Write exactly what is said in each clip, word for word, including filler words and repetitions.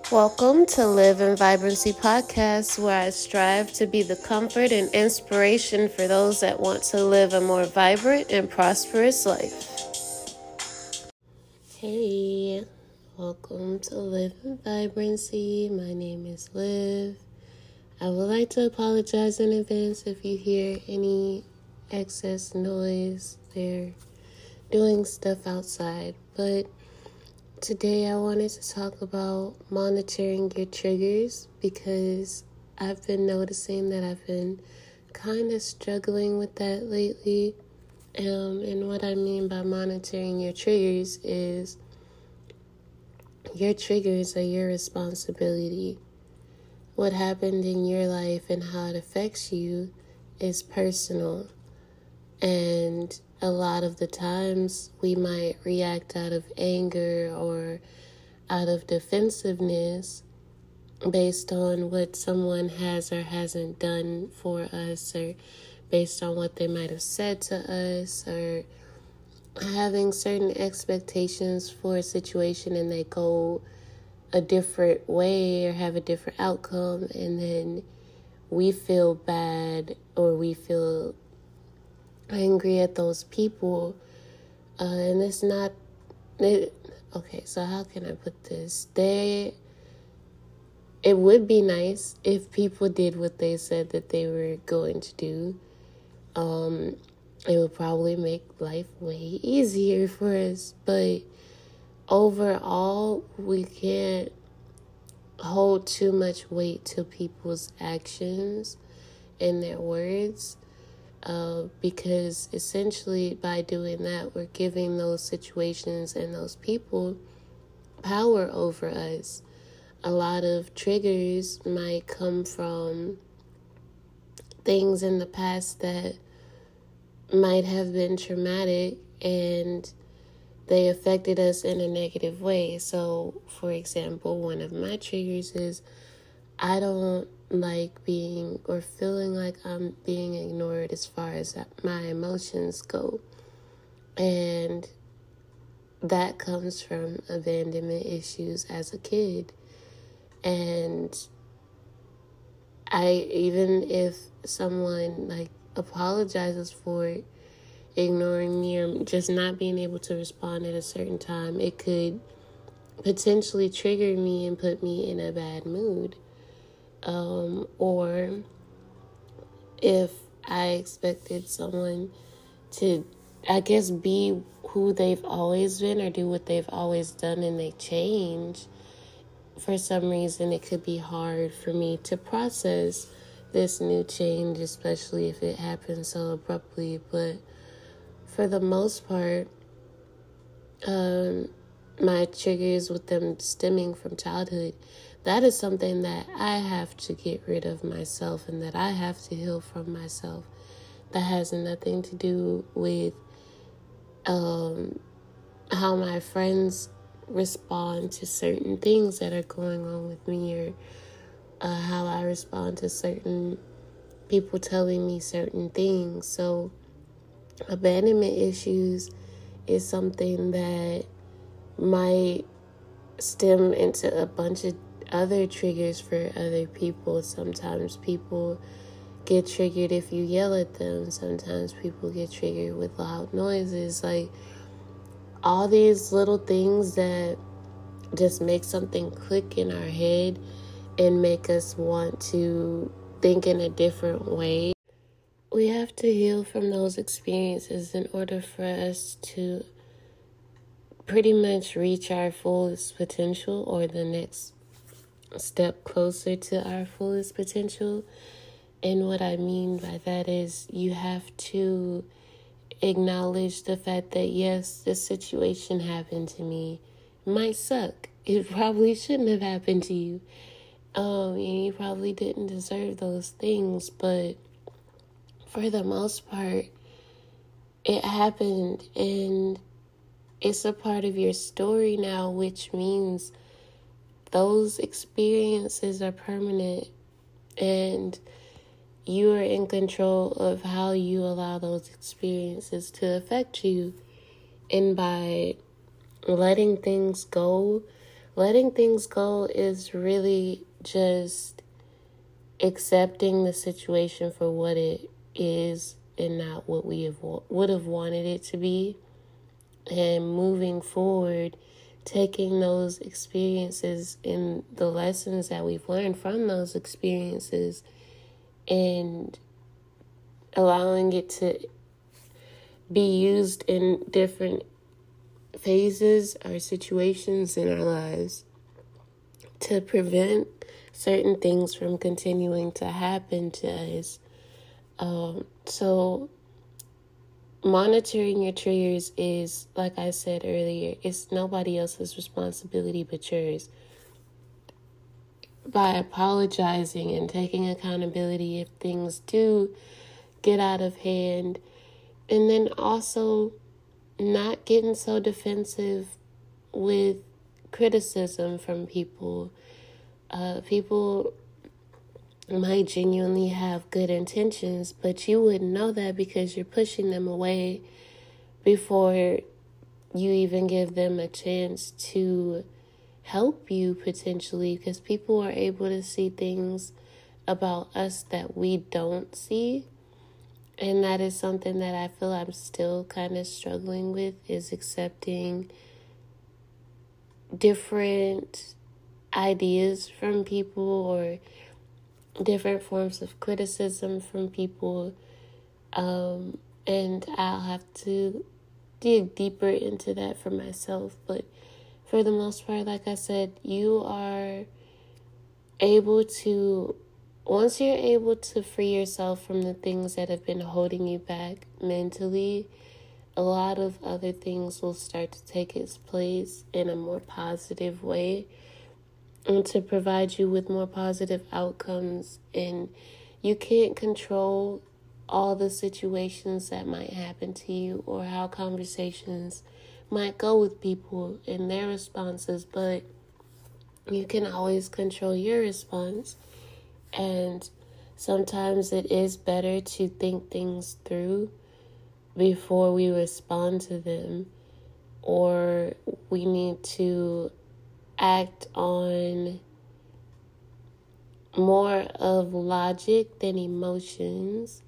Welcome to Live in Vibrancy Podcast, where I strive to be the comfort and inspiration for those that want to live a more vibrant and prosperous life. Hey, welcome to Live in Vibrancy. My name is Liv. I would like to apologize in advance if you hear any excess noise. They're doing stuff outside, but today I wanted to talk about monitoring your triggers because I've been noticing that I've been kind of struggling with that lately. Um, and what I mean by monitoring your triggers is your triggers are your responsibility. What happened in your life and how it affects you is personal. And a lot of the times we might react out of anger or out of defensiveness based on what someone has or hasn't done for us, or based on what they might have said to us, or having certain expectations for a situation and they go a different way or have a different outcome, and then we feel bad or we feel angry at those people, uh, and it's not it, okay, so how can I put this? They it would be nice if people did what they said that they were going to do. Um, it would probably make life way easier for us, but overall, we can't hold too much weight to people's actions and their words. Uh, because essentially by doing that, we're giving those situations and those people power over us. A lot of triggers might come from things in the past that might have been traumatic and they affected us in a negative way. So, for example, one of my triggers is I don't like being or feeling like I'm being ignored as far as my emotions go. And that comes from abandonment issues as a kid. And I, even if someone like apologizes for ignoring me or just not being able to respond at a certain time, it could potentially trigger me and put me in a bad mood. Um, or if I expected someone to, I guess, be who they've always been or do what they've always done and they change, for some reason it could be hard for me to process this new change, especially if it happens so abruptly. But for the most part, um, my triggers with them stemming from childhood, that is something that I have to get rid of myself and that I have to heal from myself. That has nothing to do with um, how my friends respond to certain things that are going on with me, or uh, how I respond to certain people telling me certain things. So abandonment issues is something that might stem into a bunch of other triggers for other people. Sometimes people get triggered if you yell at them. Sometimes people get triggered with loud noises. Like, all these little things that just make something click in our head and make us want to think in a different way. We have to heal from those experiences in order for us to pretty much reach our fullest potential, or the next step closer to our fullest potential. And what I mean by that is you have to acknowledge the fact that, yes, this situation happened to me. It might suck. It probably shouldn't have happened to you. Um, and you probably didn't deserve those things, but for the most part, it happened, and it's a part of your story now, which means those experiences are permanent, and you are in control of how you allow those experiences to affect you. And by letting things go, letting things go is really just accepting the situation for what it is and not what we have would have wanted it to be, and moving forward, taking those experiences and the lessons that we've learned from those experiences and allowing it to be used in different phases or situations in our lives to prevent certain things from continuing to happen to us. Um, so monitoring your triggers is, like I said earlier, it's nobody else's responsibility but yours. By apologizing and taking accountability if things do get out of hand, and then also not getting so defensive with criticism from people. Uh, people might genuinely have good intentions, but you wouldn't know that because you're pushing them away before you even give them a chance to help you potentially, because people are able to see things about us that we don't see. And that is something that I feel I'm still kind of struggling with, is accepting different ideas from people or different forms of criticism from people. Um, and I'll have to dig deeper into that for myself. But for the most part, like I said, you are able to, once you're able to free yourself from the things that have been holding you back mentally, a lot of other things will start to take its place in a more positive way and to provide you with more positive outcomes. And you can't control all the situations that might happen to you or how conversations might go with people and their responses, but you can always control your response. And sometimes it is better to think things through before we respond to them, or we need to act on more of logic than emotions.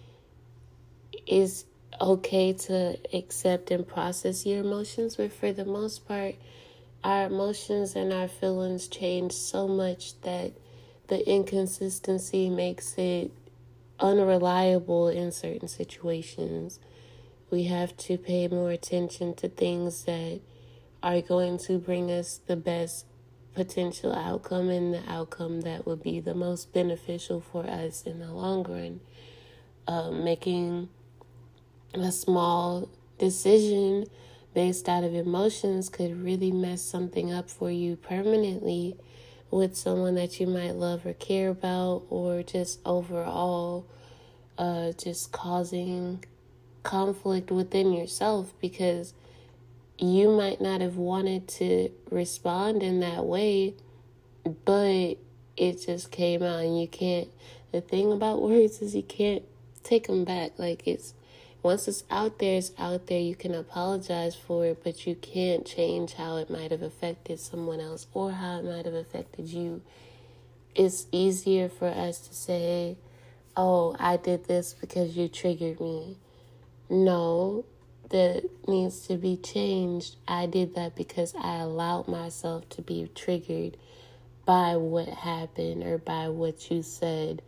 It's okay to accept and process your emotions, but for the most part, our emotions and our feelings change so much that the inconsistency makes it unreliable in certain situations. We have to pay more attention to things that are going to bring us the best potential outcome and the outcome that would be the most beneficial for us in the long run. Um, making a small decision based out of emotions could really mess something up for you permanently with someone that you might love or care about, or just overall uh, just causing conflict within yourself, because you might not have wanted to respond in that way, but it just came out, and you can't, the thing about words is you can't take them back. Like, it's, once it's out there, it's out there. You can apologize for it, but you can't change how it might have affected someone else or how it might have affected you. It's easier for us to say, oh, I did this because you triggered me. No, that needs to be changed. I did that because I allowed myself to be triggered by what happened or by what you said.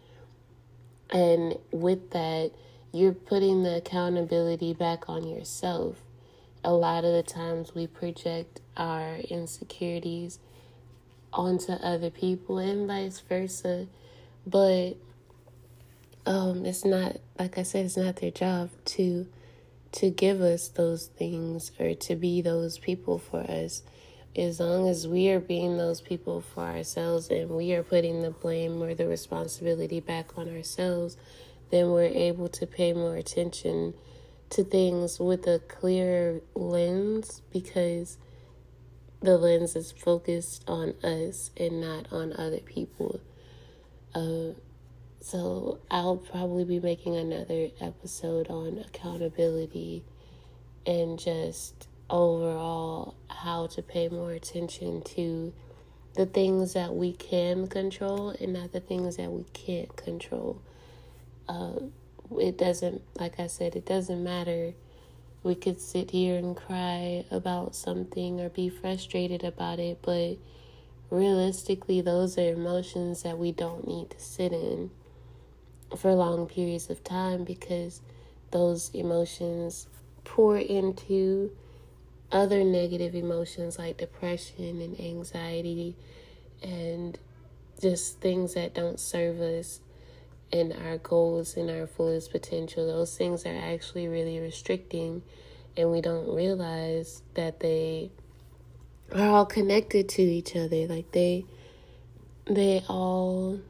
And with that, you're putting the accountability back on yourself. A lot of the times we project our insecurities onto other people and vice versa. But um, it's not, like I said, it's not their job to to give us those things or to be those people for us. As long as we are being those people for ourselves and we are putting the blame or the responsibility back on ourselves, then we're able to pay more attention to things with a clearer lens, because the lens is focused on us and not on other people. Uh, so I'll probably be making another episode on accountability and just overall how to pay more attention to the things that we can control and not the things that we can't control. Uh, it doesn't, like I said, it doesn't matter. We could sit here and cry about something or be frustrated about it, but realistically, those are emotions that we don't need to sit in for long periods of time, because those emotions pour into other negative emotions like depression and anxiety and just things that don't serve us and our goals and our fullest potential. Those things are actually really restricting, and we don't realize that they are all connected to each other. Like they they all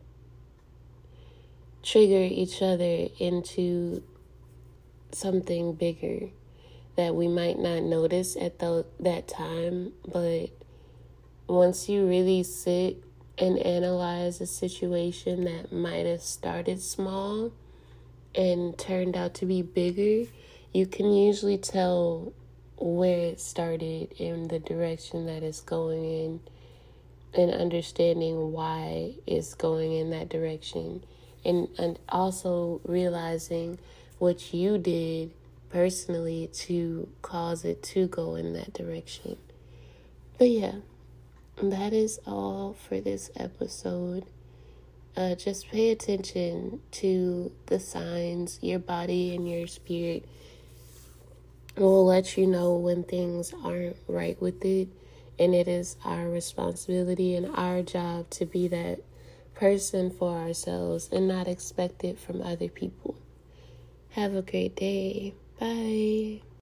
trigger each other into something bigger that we might not notice at the, that time. But once you really sit and analyze a situation that might have started small and turned out to be bigger, you can usually tell where it started and the direction that it's going in, and understanding why it's going in that direction, and, and also realizing what you did personally to cause it to go in that direction. But yeah, that is all for this episode. Uh, just pay attention to the signs. Your body and your spirit will let you know when things aren't right with it. And it is our responsibility and our job to be that person for ourselves and not expect it from other people. Have a great day. Bye.